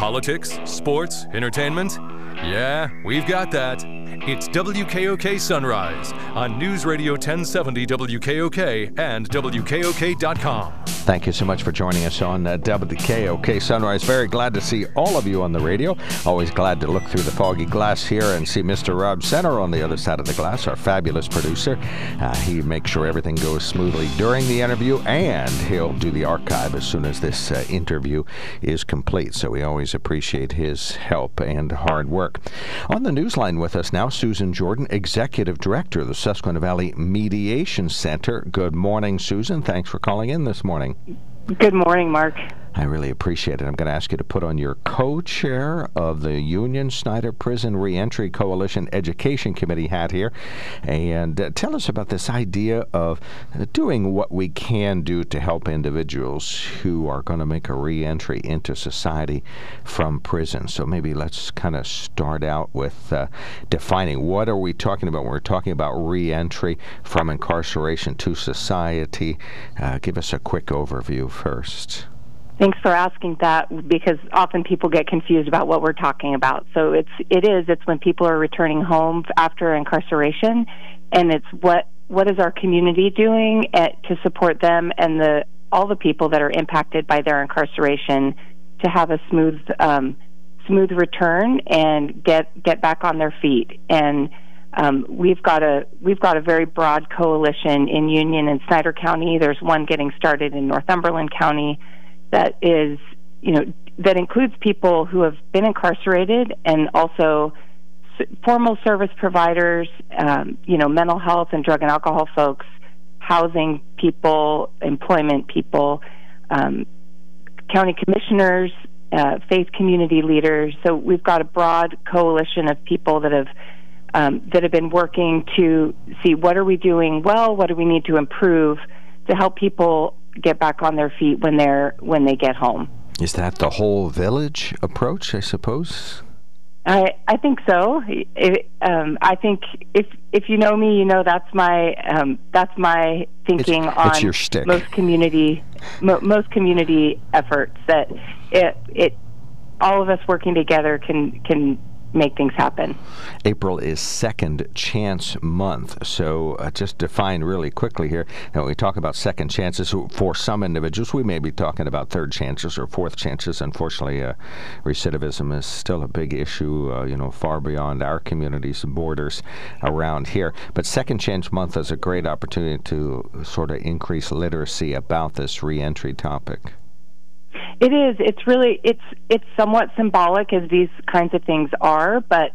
Politics, sports, entertainment? Yeah, we've got that. It's WKOK Sunrise on News Radio 1070 WKOK and WKOK.com. Thank you so much for joining us on WKOK Sunrise. Very glad to see all of you on the radio. Always glad to look through the foggy glass here and see Mr. Rob Center on the other side of the glass, our fabulous producer. He makes sure everything goes smoothly during the interview, and he'll do the archive as soon as this interview is complete. So we always appreciate his help and hard work. On the newsline with us now, Susan Jordan, Executive Director of the Susquehanna Valley Mediation Center. Good morning, Susan. Thanks for calling in this morning. Good morning, Mark. I really appreciate it. I'm going to ask you to put on your co-chair of the Union Snyder Prison Reentry Coalition Education Committee hat here, and tell us about this idea of doing what we can do to help individuals who are going to make a reentry into society from prison. So maybe let's kind of start out with defining what are we talking about when we're talking about reentry from incarceration to society. Give us a quick overview first. Thanks for asking that, because often people get confused about what we're talking about. So it's when people are returning home after incarceration, and it's what is our community doing to support them and all the people that are impacted by their incarceration to have a smooth return and get back on their feet. And we've got a very broad coalition in Union and Snyder County. There's one getting started in Northumberland County that is, that includes people who have been incarcerated and also formal service providers, mental health and drug and alcohol folks, housing people, employment people, county commissioners, faith community leaders. So we've got a broad coalition of people that have been working to see what are we doing well, what do we need to improve to help people get back on their feet when they get home. Is that the whole village approach, I suppose? I think so. I think if you know me, you know that's my thinking on your shtick. most community efforts. That it all of us working together can make things happen. April is Second Chance Month, so just define really quickly here. Now, when we talk about second chances, for some individuals, we may be talking about third chances or fourth chances. Unfortunately, recidivism is still a big issue, far beyond our community's borders around here. But Second Chance Month is a great opportunity to sort of increase literacy about this reentry topic. It is. It's somewhat symbolic, as these kinds of things are, but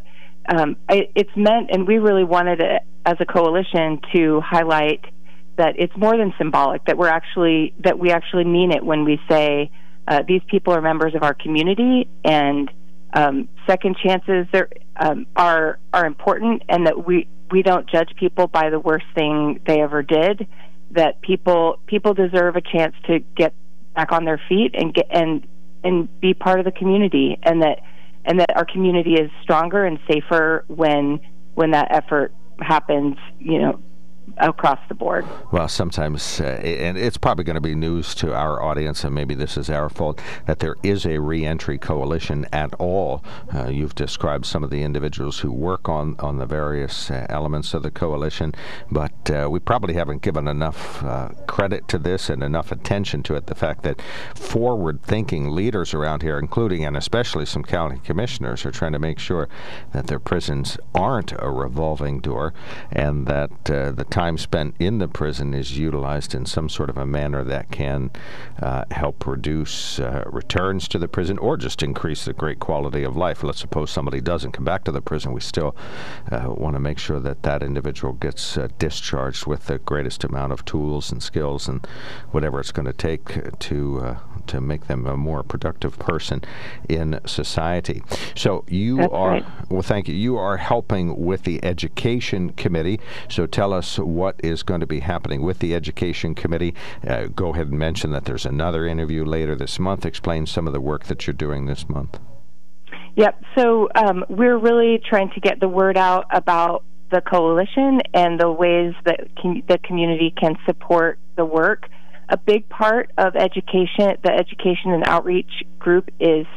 it's meant, and we really wanted it as a coalition to highlight that it's more than symbolic. That we actually mean it when we say these people are members of our community, and second chances are important, and that we don't judge people by the worst thing they ever did. That people deserve a chance to get back on their feet and be part of the community, and that our community is stronger and safer when that effort happens, across the board. Well, sometimes, and it's probably going to be news to our audience, and maybe this is our fault, that there is a reentry coalition at all. You've described some of the individuals who work on the various elements of the coalition, but we probably haven't given enough credit to this and enough attention to it. The fact that forward-thinking leaders around here, including and especially some county commissioners, are trying to make sure that their prisons aren't a revolving door, and that the time spent in the prison is utilized in some sort of a manner that can help reduce returns to the prison or just increase the great quality of life. Let's suppose somebody doesn't come back to the prison. We still want to make sure that individual gets discharged with the greatest amount of tools and skills and whatever it's going to take to make them a more productive person in society. So Right. Well, thank you. You are helping with the Education Committee. So tell us what is going to be happening with the Education Committee. Go ahead and mention that there's another interview later this month. Explain some of the work that you're doing this month. Yep. So we're really trying to get the word out about the coalition and the ways that the community can support the work. A big part of education, the education and outreach group, is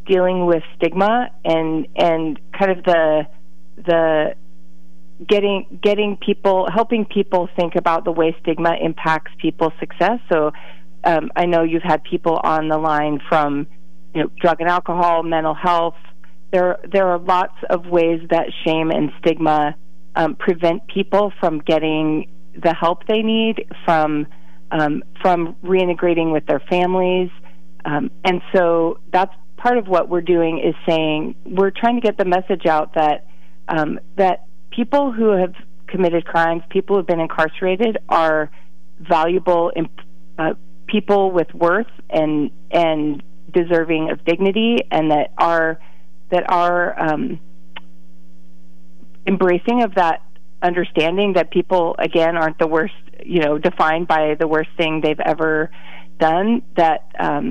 dealing with stigma and kind of the getting people, helping people think about the way stigma impacts people's success. So I know you've had people on the line from drug and alcohol, mental health. There are lots of ways that shame and stigma prevent people from getting the help they need, from reintegrating with their families. And so that's part of what we're doing, is saying we're trying to get the message out that that people who have committed crimes, people who have been incarcerated, are valuable people with worth and deserving of dignity, and that are embracing of that understanding that people, again, aren't the worst, defined by the worst thing they've ever done, that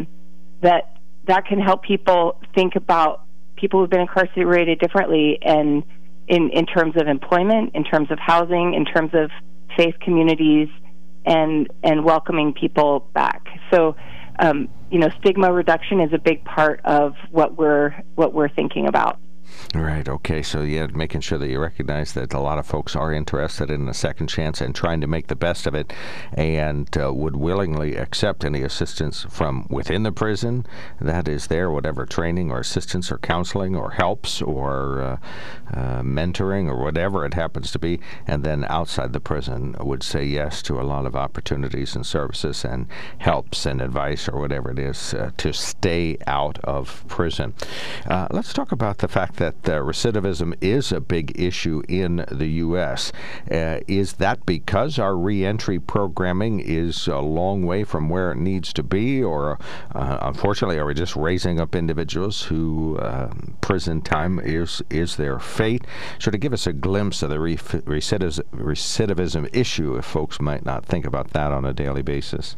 can help people think about people who've been incarcerated differently, and in terms of employment, in terms of housing, in terms of faith communities, and welcoming people back. So, stigma reduction is a big part of what we're thinking about. Right, okay, so making sure that you recognize that a lot of folks are interested in a second chance and trying to make the best of it, and would willingly accept any assistance from within the prison that is there, whatever training or assistance or counseling or helps or mentoring or whatever it happens to be, and then outside the prison would say yes to a lot of opportunities and services and helps and advice or whatever it is to stay out of prison. Let's talk about the fact that recidivism is a big issue in the U.S. Is that because our reentry programming is a long way from where it needs to be, or unfortunately, are we just raising up individuals who prison time is their fate? So to give us a glimpse of the recidivism issue, if folks might not think about that on a daily basis.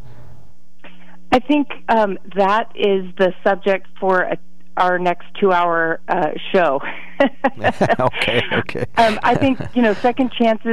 I think that is the subject for our next 2-hour show. Okay. I think, Second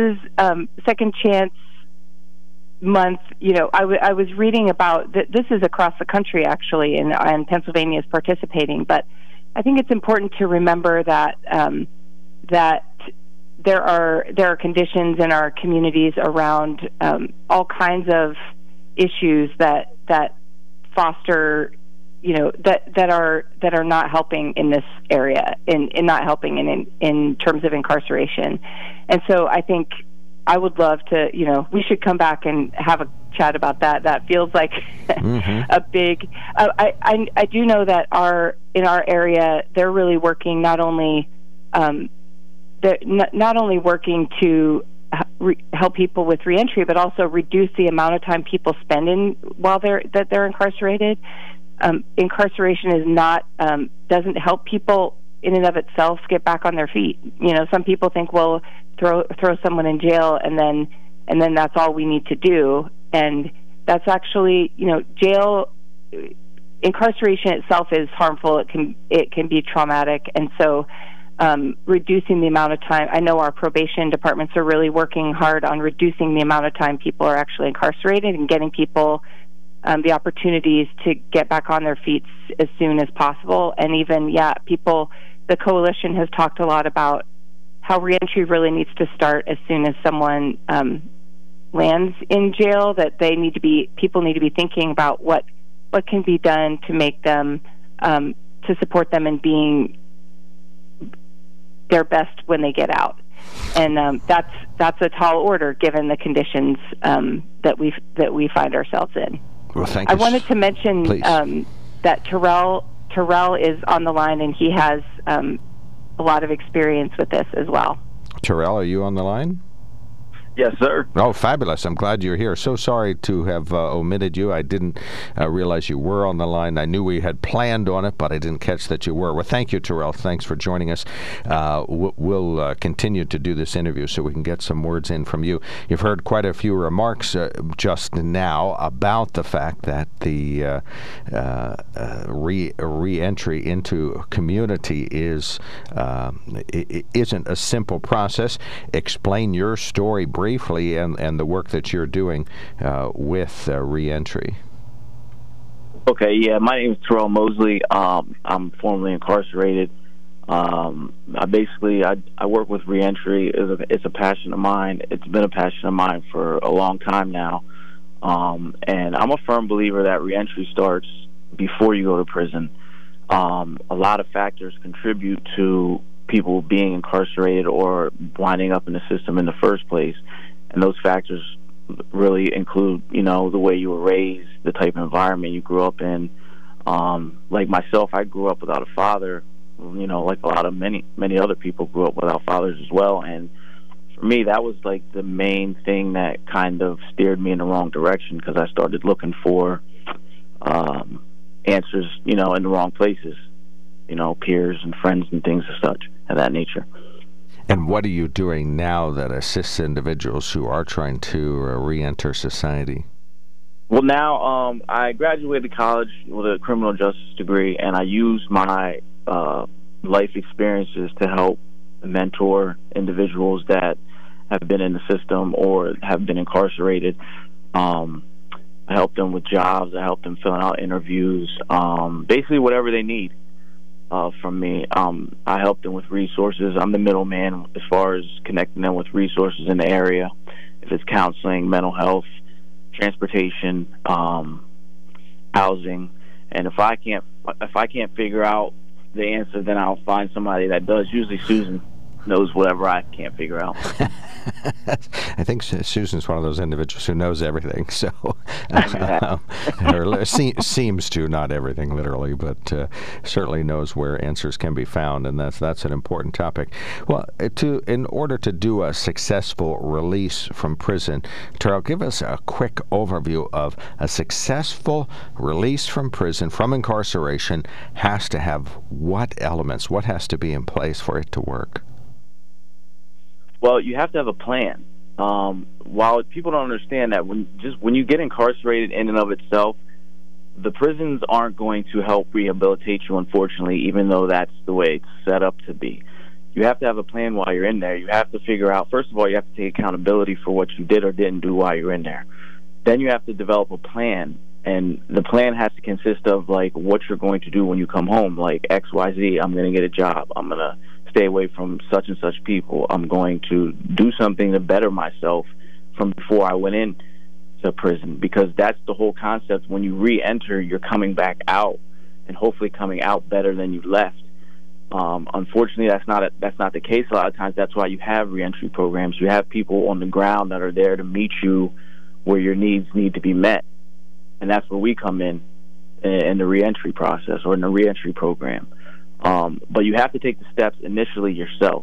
Chance Month, I was reading about, this is across the country actually, and Pennsylvania is participating, but I think it's important to remember that that there are conditions in our communities around all kinds of issues that foster, that are not helping in this area, in not helping in terms of incarceration. And so I think I would love to, we should come back and have a chat about that. That feels like a big, I do know that in our area, they're really working not only working to help people with reentry, but also reduce the amount of time people spend while they're incarcerated. Incarceration is not doesn't help people in and of itself get back on their feet. Some people think, well, throw someone in jail and then that's all we need to do, and that's actually, jail, incarceration itself is harmful. It can be traumatic, and so reducing the amount of time. I know our probation departments are really working hard on reducing the amount of time people are actually incarcerated and getting people the opportunities to get back on their feet as soon as possible. And even, the coalition has talked a lot about how reentry really needs to start as soon as someone lands in jail, that people need to be thinking about what can be done to make them, to support them in being their best when they get out. And that's a tall order given the conditions that we find ourselves in. Well, thank you. I wanted to mention that Terrell is on the line, and he has a lot of experience with this as well. Terrell, are you on the line? Yes, sir. Oh, fabulous. I'm glad you're here. So sorry to have omitted you. I didn't realize you were on the line. I knew we had planned on it, but I didn't catch that you were. Well, thank you, Terrell. Thanks for joining us. We'll continue to do this interview so we can get some words in from you. You've heard quite a few remarks just now about the fact that the re-entry into community isn't a simple process. Explain your story briefly and the work that you're doing with reentry. Okay, yeah, my name is Terrell Mosley. I'm formerly incarcerated. I work with reentry. It's a passion of mine. It's been a passion of mine for a long time now. And I'm a firm believer that reentry starts before you go to prison. A lot of factors contribute to people being incarcerated or winding up in the system in the first place. And those factors really include, the way you were raised, the type of environment you grew up in. Like myself, I grew up without a father, like a lot of many other people grew up without fathers as well. And for me, that was like the main thing that kind of steered me in the wrong direction, because I started looking for answers, in the wrong places, peers and friends and things of such of that nature. And what are you doing now that assists individuals who are trying to re-enter society? Well, now I graduated college with a criminal justice degree, and I use my life experiences to help mentor individuals that have been in the system or have been incarcerated. I help them with jobs. I help them filling out interviews, basically whatever they need from me. I help them with resources. I'm the middleman as far as connecting them with resources in the area, if it's counseling, mental health, transportation, housing. And if I can't figure out the answer, then I'll find somebody that does. Usually Susan knows whatever I can't figure out. I think Susan's one of those individuals who knows everything, so or seems to, not everything literally, but certainly knows where answers can be found, and that's an important topic. Well, in order to do a successful release from prison, Terrell, give us a quick overview of a successful release from prison, from incarceration, has to have what elements, what has to be in place for it to work? Well, you have to have a plan. While people don't understand that when you get incarcerated in and of itself, the prisons aren't going to help rehabilitate you, unfortunately, even though that's the way it's set up to be. You have to have a plan while you're in there. You have to figure out, first of all, you have to take accountability for what you did or didn't do while you're in there. Then you have to develop a plan, and the plan has to consist of, like, what you're going to do when you come home, like X, Y, Z. I'm going to get a job. I'm going to stay away from such and such people. I'm going to do something to better myself from before I went in to prison, because that's the whole concept. When you re-enter, you're coming back out, and hopefully coming out better than you left. Unfortunately, that's not the case a lot of times. That's why you have re-entry programs. You have people on the ground that are there to meet you where your needs need to be met, and that's where we come in the re-entry process or in the re-entry program. But you have to take the steps initially yourself.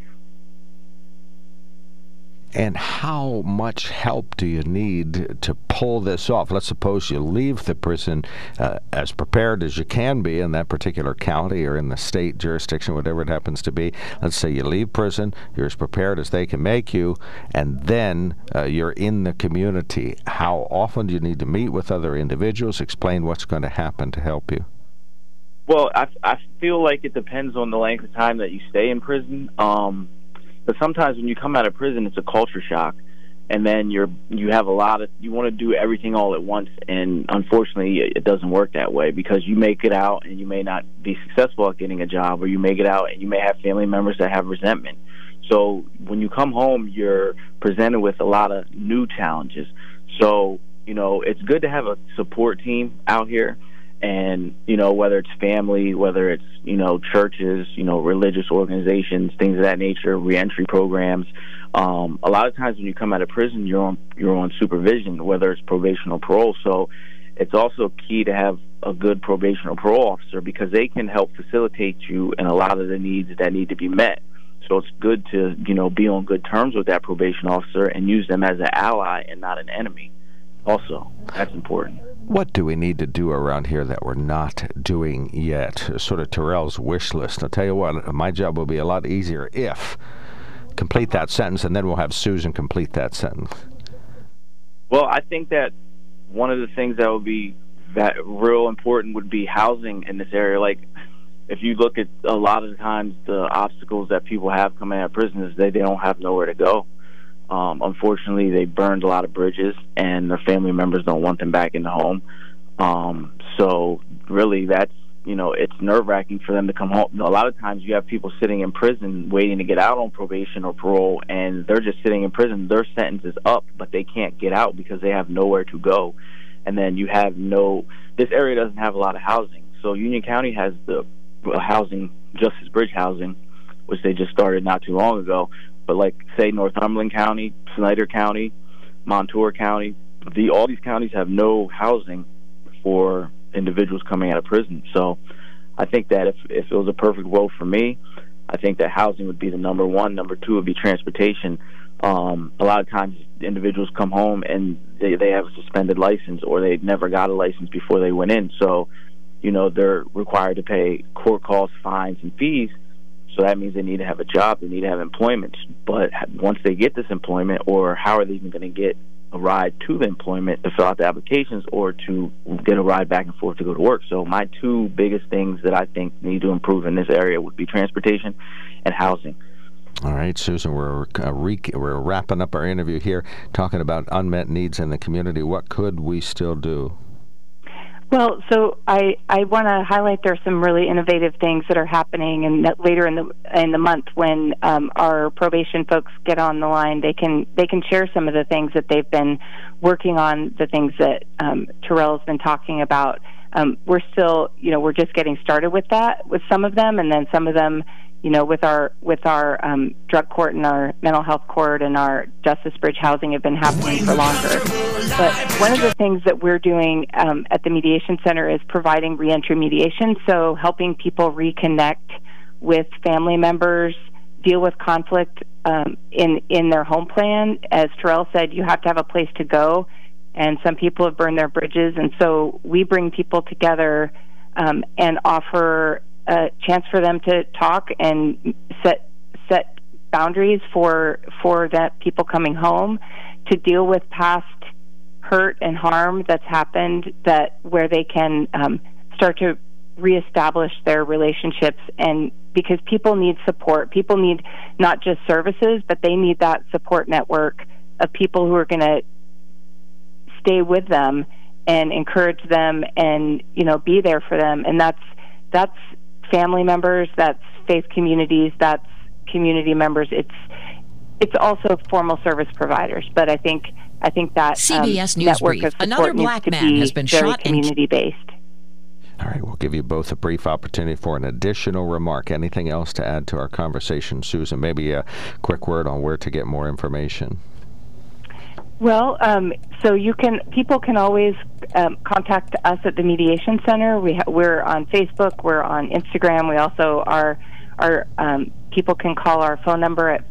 And how much help do you need to pull this off? Let's suppose you leave the prison as prepared as you can be in that particular county or in the state jurisdiction, whatever it happens to be. Let's say you leave prison, you're as prepared as they can make you, and then you're in the community. How often do you need to meet with other individuals, explain what's going to happen to help you? Well, I feel like it depends on the length of time that you stay in prison. But sometimes when you come out of prison, it's a culture shock, and then you want to do everything all at once, and unfortunately, it doesn't work that way, because you may get out and you may not be successful at getting a job, or you may get out and you may have family members that have resentment. So when you come home, you're presented with a lot of new challenges. So it's good to have a support team out here. And, whether it's family, whether it's, churches, religious organizations, things of that nature, reentry programs. A lot of times when you come out of prison, you're on supervision, whether it's probation or parole. So it's also key to have a good probation or parole officer, because they can help facilitate you in a lot of the needs that need to be met. So it's good to, be on good terms with that probation officer and use them as an ally and not an enemy. Also, that's important. What do we need to do around here that we're not doing yet? Sort of Terrell's wish list. I'll tell you what, my job will be a lot easier if. Complete that sentence, and then we'll have Susan complete that sentence. Well, I think that one of the things that would be real important would be housing in this area. Like, if you look at a lot of the times the obstacles that people have coming out of prison is they don't have nowhere to go. Unfortunately, they burned a lot of bridges, and their family members don't want them back in the home. So really, that's, it's nerve-wracking for them to come home. A lot of times you have people sitting in prison waiting to get out on probation or parole, and they're just sitting in prison. Their sentence is up, but they can't get out because they have nowhere to go. And then you have this area doesn't have a lot of housing. So Union County has the housing, Justice Bridge housing, which they just started not too long ago. But like, say, Northumberland County, Snyder County, Montour County, all these counties have no housing for individuals coming out of prison. So I think that if it was a perfect world for me, I think that housing would be the number one. Number two would be transportation. A lot of times individuals come home and they have a suspended license, or they never got a license before they went in. So, they're required to pay court costs, fines, and fees. So that means they need to have a job, they need to have employment. But once they get this employment, or how are they even going to get a ride to the employment to fill out the applications, or to get a ride back and forth to go to work? So my two biggest things that I think need to improve in this area would be transportation and housing. All right, Susan, we're wrapping up our interview here, talking about unmet needs in the community. What could we still do? Well, so I want to highlight there's some really innovative things that are happening, and that later in the month, when our probation folks get on the line, they can share some of the things that they've been working on, the things that Terrell's been talking about. We're still, we're just getting started with that, with some of them, and then some of them, with our drug court and our mental health court and our Justice Bridge housing have been happening for longer. But one of the things that we're doing at the Mediation Center is providing reentry mediation, so helping people reconnect with family members, deal with conflict in their home plan. As Terrell said, you have to have a place to go, and some people have burned their bridges, and so we bring people together and offer a chance for them to talk and set boundaries for that people coming home, to deal with past hurt and harm that's happened, where they can start to reestablish their relationships. And because people need support, people need not just services, but they need that support network of people who are going to stay with them and encourage them and be there for them. And that's family members, that's faith communities, that's community members. It's also formal service providers, but I think that CBS News network Brief. of support Another needs black to man be has been very shot community-based. All right, we'll give you both a brief opportunity for an additional remark. Anything else to add to our conversation, Susan? Maybe a quick word on where to get more information. Well, so people can always contact us at the Mediation Center. We're on Facebook, we're on Instagram. We also people can call our phone number at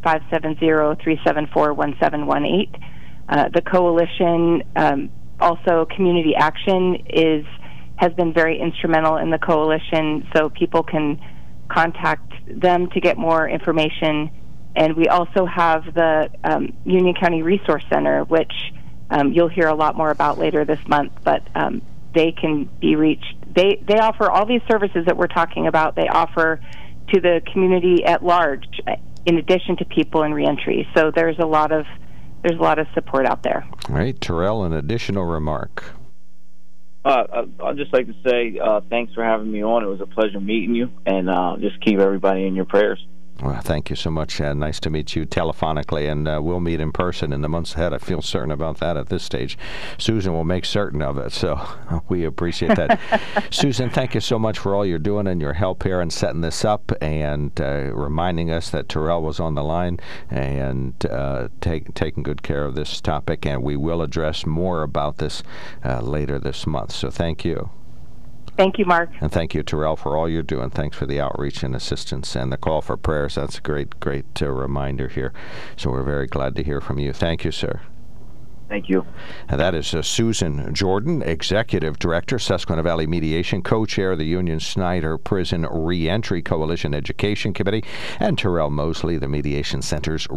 570-374-1718. The coalition, also Community Action, has been very instrumental in the coalition, so people can contact them to get more information. And we also have the Union County Resource Center, which you'll hear a lot more about later this month, but they can be reached. They offer all these services that we're talking about. They offer to the community at large, in addition to people in reentry. So there's a lot of support out there. All right, Terrell, an additional remark. I'd just like to say thanks for having me on. It was a pleasure meeting you, and just keep everybody in your prayers. Well, thank you so much. Nice to meet you telephonically, and we'll meet in person in the months ahead. I feel certain about that at this stage. Susan will make certain of it, so we appreciate that. Susan, thank you so much for all you're doing and your help here and setting this up, and reminding us that Terrell was on the line and taking good care of this topic, and we will address more about this later this month. So thank you. Thank you, Mark. And thank you, Terrell, for all you're doing. Thanks for the outreach and assistance and the call for prayers. That's a great reminder here. So we're very glad to hear from you. Thank you, sir. Thank you. And that is Susan Jordan, Executive Director, Susquehanna Valley Mediation, Co-Chair of the Union Snyder Prison Reentry Coalition Education Committee, and Terrell Mosley, the Mediation Center's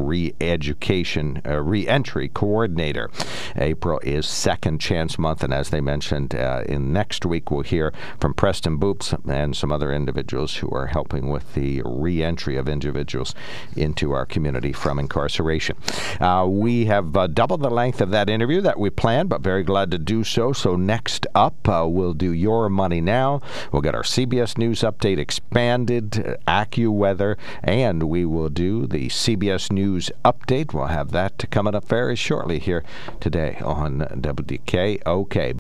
Reentry Coordinator. April is Second Chance Month, and as they mentioned, in next week we'll hear from Preston Boops and some other individuals who are helping with the reentry of individuals into our community from incarceration. We have doubled the length of that that interview that we planned, but very glad to do so. So next up, we'll do Your Money Now. We'll get our CBS News Update expanded, AccuWeather, and we will do the CBS News Update. We'll have that coming up very shortly here today on WKOK.